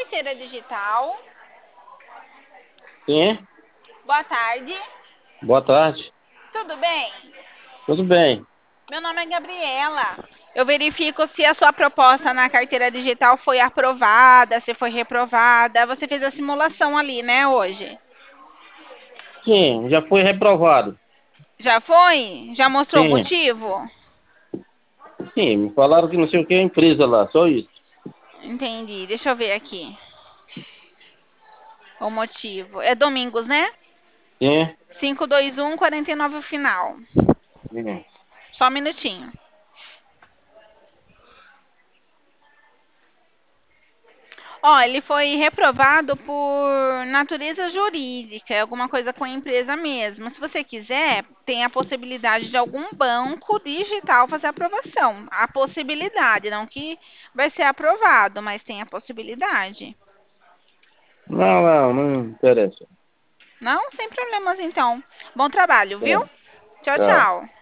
carteira digital. Sim, Boa tarde. boa tarde. Tudo bem? Tudo bem. Meu nome é Gabriela. Eu verifico se a sua proposta na carteira digital foi aprovada, se foi reprovada. Você fez a simulação ali, né, hoje? Sim, já foi reprovado. Já foi? Já mostrou o Sim, motivo? sim, me falaram que não sei o que é a empresa lá, só isso. Entendi. Deixa eu ver aqui o motivo. É Domingos, né? Sim, 52149 o final. sim. Só um minutinho. Ó, ele foi reprovado por natureza jurídica, é alguma coisa com a empresa mesmo. Se você quiser, tem a possibilidade de algum banco digital fazer a aprovação. A possibilidade, não que vai ser aprovado, mas tem a possibilidade. Não interessa. Não, sem problemas então. Bom trabalho, viu? Tá, Tchau, tá. tchau.